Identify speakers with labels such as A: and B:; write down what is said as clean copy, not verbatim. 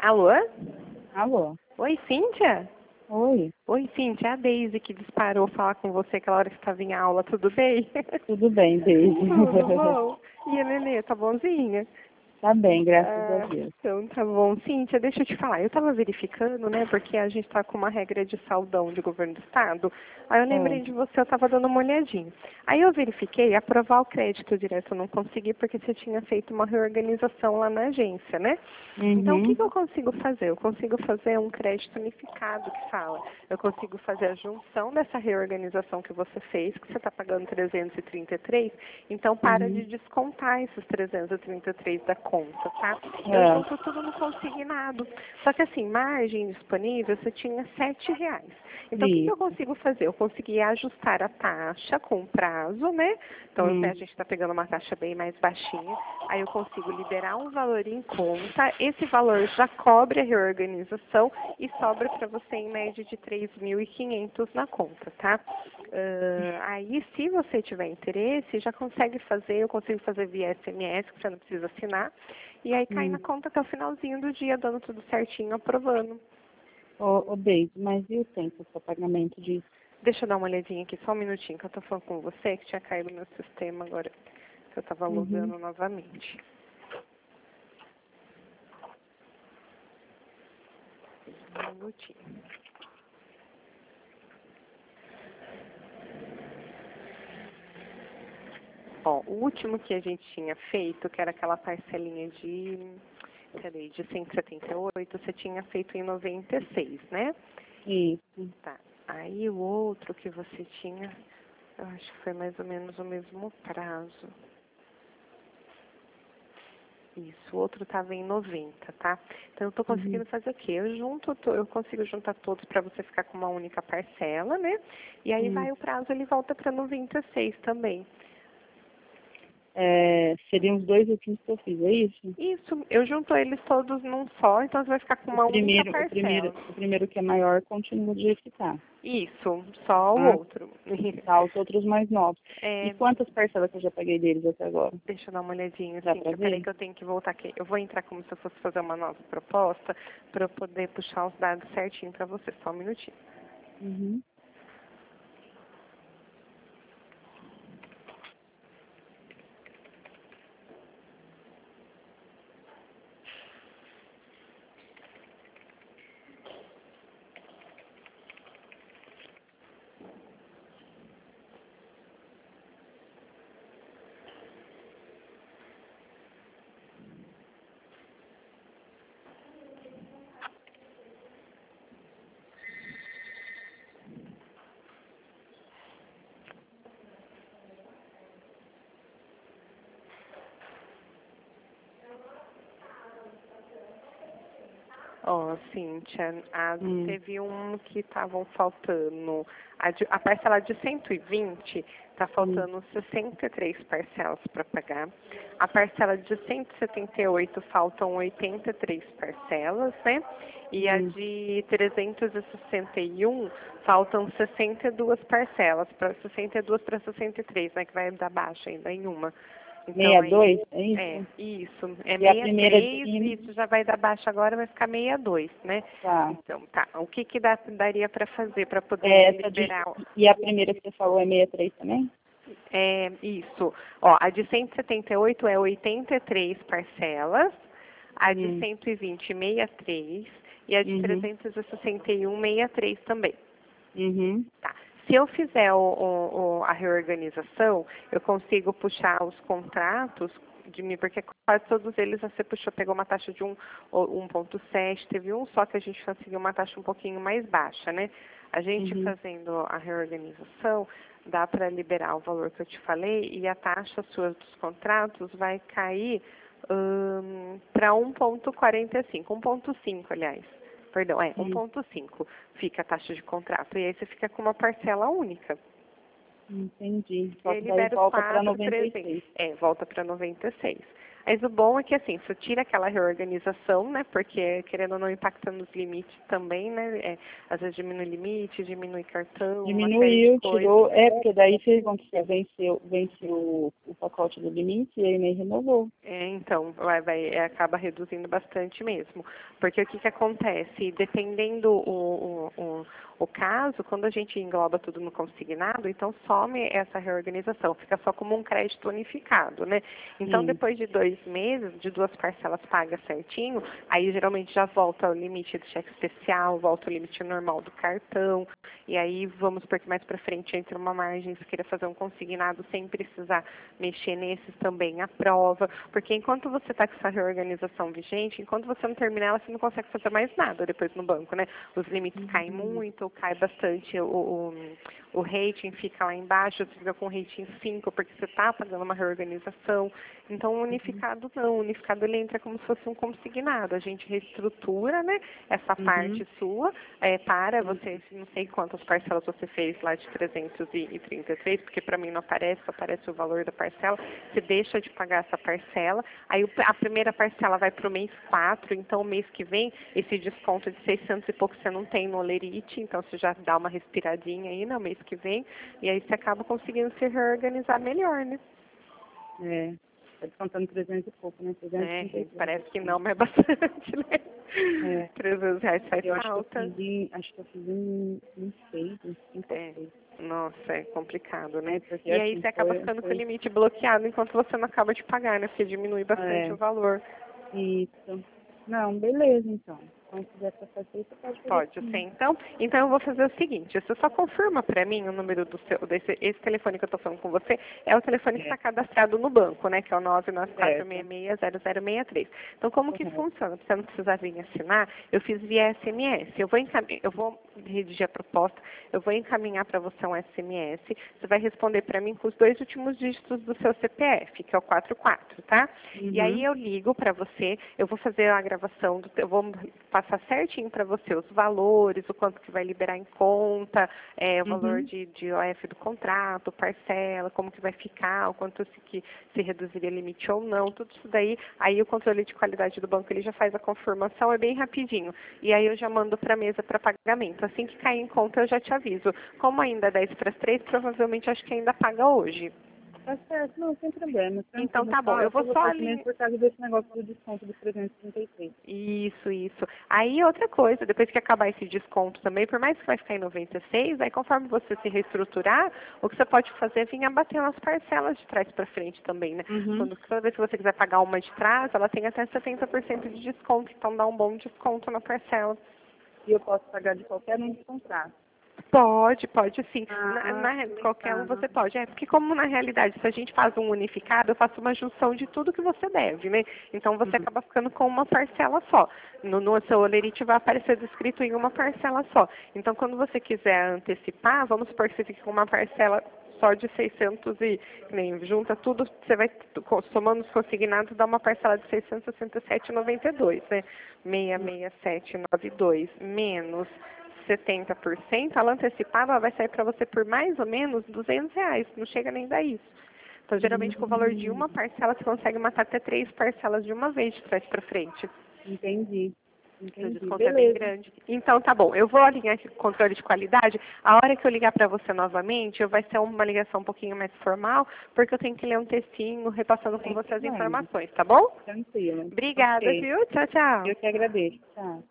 A: Alô?
B: Alô?
A: Oi, Cíntia?
B: Oi,
A: Oi, Cíntia, é a Deise que disparou falar com você aquela hora que estava em aula, tudo bem?
B: tudo bem, Deise?
A: Tudo bom? E a Nenê, tá bonzinha?
B: Tá bem, graças a
A: Ah,
B: Deus.
A: então tá bom. Cíntia, deixa eu te falar, eu estava verificando, né, porque a gente está com uma regra de saldão de governo do estado, aí eu lembrei de você, eu estava dando uma olhadinha. Aí eu verifiquei, aprovar o crédito direto eu não consegui porque você tinha feito uma reorganização lá na agência, né? Então o que
B: Uhum.
A: que eu consigo fazer? Eu consigo fazer um crédito unificado que fala. Eu consigo fazer a junção dessa reorganização que você fez, que você está pagando 333, então para de
B: Uhum.
A: descontar esses 333 da conta, tá? Eu
B: É.
A: junto tudo no consignado. Só que assim, margem disponível, você tinha R$ 7. Então o que que eu
B: Isso.
A: consigo fazer? Eu consegui ajustar a taxa com prazo, né? Então a gente está pegando uma taxa bem mais baixinha. Aí eu consigo liberar um valor em conta. Esse valor já cobre a reorganização e sobra para você em média de 3.500 na conta, tá? Aí, se você tiver interesse, já consegue fazer, eu consigo fazer via SMS, que você não precisa assinar, e aí cai na conta até o finalzinho do dia, dando tudo certinho, aprovando.
B: Ô, Deise, mas e o tempo para pagamento disso?
A: Deixa eu dar uma olhadinha aqui, só um minutinho, que eu tô falando com você, que tinha caído no meu sistema agora, que eu tava
B: Uhum.
A: logando novamente. Um minutinho. Ó, o último que a gente tinha feito, que era aquela parcelinha de 178, você tinha feito em 96, né?
B: Isso.
A: Tá. Aí o outro que você tinha, eu acho que foi mais ou menos o mesmo prazo. Isso, o outro estava em 90, tá? Então eu tô
B: Uhum.
A: conseguindo fazer o quê? Eu consigo juntar todos para você ficar com uma única parcela, né? E aí vai o prazo, ele volta para 96 também.
B: Seriam os dois últimos que eu fiz, é isso?
A: Isso, eu junto eles todos num só, então você vai ficar com
B: O
A: uma única
B: primeiro, o
A: parcela.
B: primeiro, o primeiro que é maior continua do jeito que tá.
A: Isso, só o
B: Ah,
A: outro.
B: tá, os outros mais novos. E
A: É,
B: quantas parcelas que eu já paguei deles até agora?
A: deixa eu dar uma olhadinha,
B: Dá
A: assim,
B: pra
A: que peraí
B: ver?
A: que eu tenho que voltar aqui. Eu vou entrar como se eu fosse fazer uma nova proposta para eu poder puxar os dados certinho para você. Só um minutinho.
B: Uhum.
A: Ó, Cíntia,
B: Hum.
A: teve um que estavam faltando. A parcela de 120 está
B: Hum.
A: faltando 63 parcelas para pagar. A parcela de 178 faltam 83 parcelas, né? E a
B: Hum.
A: de 361 faltam 62 parcelas, para 62 para 63, né? Que vai dar baixa ainda em uma. Então aí
B: 62, é
A: é,
B: isso?
A: isso. É
B: E a primeira de
A: 63,
B: cima,
A: isso já vai dar baixa agora, vai ficar 62, né?
B: tá.
A: Então, tá. O que que daria para fazer para poder
B: Essa de,
A: liberar?
B: e a primeira que você falou é 63 também?
A: É, isso. Ó, a de 178 é 83 parcelas, a de
B: Hum.
A: 120, 63, e a de
B: Uhum.
A: 361, 63 também.
B: Uhum.
A: Tá. Se eu fizer a reorganização, eu consigo puxar os contratos de mim, porque quase todos eles você puxou, pegou uma taxa de 1,7, teve um só que a gente conseguiu uma taxa um pouquinho mais baixa, né? A gente
B: Uhum.
A: fazendo a reorganização, dá para liberar o valor que eu te falei e a taxa sua dos contratos vai cair para 1,45, 1,5, aliás. Perdão,
B: Hum.
A: 1,5 fica a taxa de contrato. E aí você fica com uma parcela única.
B: Entendi.
A: E
B: Só
A: aí
B: que daí
A: libera os
B: volta para
A: 4,300.
B: 96.
A: Volta para 96. Mas o bom é que, assim, você tira aquela reorganização, né? Porque, querendo ou não, impacta nos limites também, né? Às vezes diminui limite, diminui cartão, uma série de
B: Diminuiu,
A: coisas.
B: tirou. Porque daí fez com que venceu o pacote do limite e aí nem renovou.
A: Então, acaba reduzindo bastante mesmo. Porque o que acontece? Dependendo o caso, quando a gente engloba tudo no consignado, então some essa reorganização, fica só como um crédito unificado, né? Então,
B: Sim.
A: depois de 2 meses, de 2 parcelas pagas certinho, aí geralmente já volta o limite do cheque especial, volta o limite normal do cartão, e aí vamos porque mais para frente entra uma margem, se queira fazer um consignado sem precisar mexer nesses também, a prova, porque enquanto você está com essa reorganização vigente, enquanto você não terminar ela, você não consegue fazer mais nada depois no banco, né? Os limites caem muito, cai bastante, o rating fica lá embaixo, você fica com rating 5 porque você está pagando uma reorganização. Então, o unificado não, o unificado ele entra como se fosse um consignado. A gente reestrutura, né, essa parte sua, para você, não sei quantas parcelas você fez lá de 333, porque para mim não aparece, só aparece o valor da parcela, você deixa de pagar essa parcela, aí a primeira parcela vai para o mês 4, então o mês que vem, esse desconto de 600 e pouco você não tem no Olerite, então você já dá uma respiradinha aí no mês que vem, e aí você acaba conseguindo se reorganizar melhor, né?
B: Tá descontando 300 e pouco, né? 333.
A: Parece que não, mas é bastante, né? R$300 faz falta.
B: Acho que eu fiz um 6, um 5 ou 6.
A: Nossa, é complicado, né?
B: Porque,
A: E aí
B: assim,
A: você acaba ficando com o limite bloqueado enquanto você não acaba de pagar, né? Porque diminui bastante o valor.
B: Isso. Não, beleza, então. Quando quiser passar isso, você pode fazer.
A: Pode ser, então. Então eu vou fazer o seguinte, você só confirma para mim o número esse telefone que eu estou falando com você, é o telefone que está cadastrado no banco, né? Que é o 994660063. Então como que funciona? Pra você não precisar vir assinar, eu fiz via SMS. Eu vou redigir a proposta, eu vou encaminhar para você um SMS, você vai responder para mim com os 2 últimos dígitos do seu CPF, que é o 44, tá? E aí eu ligo para você, eu vou fazer a gravação, eu vou passar certinho para você os valores, o quanto que vai liberar em conta, o valor de OF do contrato, parcela, como que vai ficar, o quanto se reduziria limite ou não, tudo isso daí. Aí o controle de qualidade do banco ele já faz a confirmação, é bem rapidinho. E aí eu já mando para a mesa para pagamento. Assim que cair em conta eu já te aviso. Como ainda é 10 para as 3, provavelmente acho que ainda paga hoje.
B: Tá certo, não, sem problema.
A: Então tá bom, eu vou só ali.
B: Por causa desse negócio do desconto dos 333.
A: Isso. Aí outra coisa, depois que acabar esse desconto também, por mais que vai ficar em 96, aí conforme você se reestruturar, o que você pode fazer é vir abatendo as parcelas de trás para frente também, né? Toda vez que você quiser pagar uma de trás, ela tem até 70% de desconto, então dá um bom desconto na parcela.
B: E eu posso pagar de qualquer um dos contratos?
A: Pode sim. Qualquer um
B: tá.
A: você pode. Porque como na realidade, se a gente faz um unificado, eu faço uma junção de tudo que você deve, né? Então você acaba ficando com uma parcela só. No seu Olerite vai aparecer descrito em uma parcela só. Então quando você quiser antecipar, vamos supor que você fique com uma parcela só de 600 nem junta tudo, você vai somando os consignados, dá uma parcela de 667,92, né? 66792 menos 70%, ela antecipada ela vai sair para você por mais ou menos R$200, não chega nem a isso. Então, geralmente, com o valor de uma parcela, você consegue matar até 3 parcelas de uma vez, de trás para frente.
B: Entendi.
A: O desconto é bem grande. Então, tá bom. Eu vou alinhar aqui com o controle de qualidade. A hora que eu ligar para você novamente, vai ser uma ligação um pouquinho mais formal, porque eu tenho que ler um textinho repassando com você as informações, tá bom?
B: Tranquilo.
A: Obrigada, viu? Tchau, tchau.
B: Eu que agradeço. Tchau.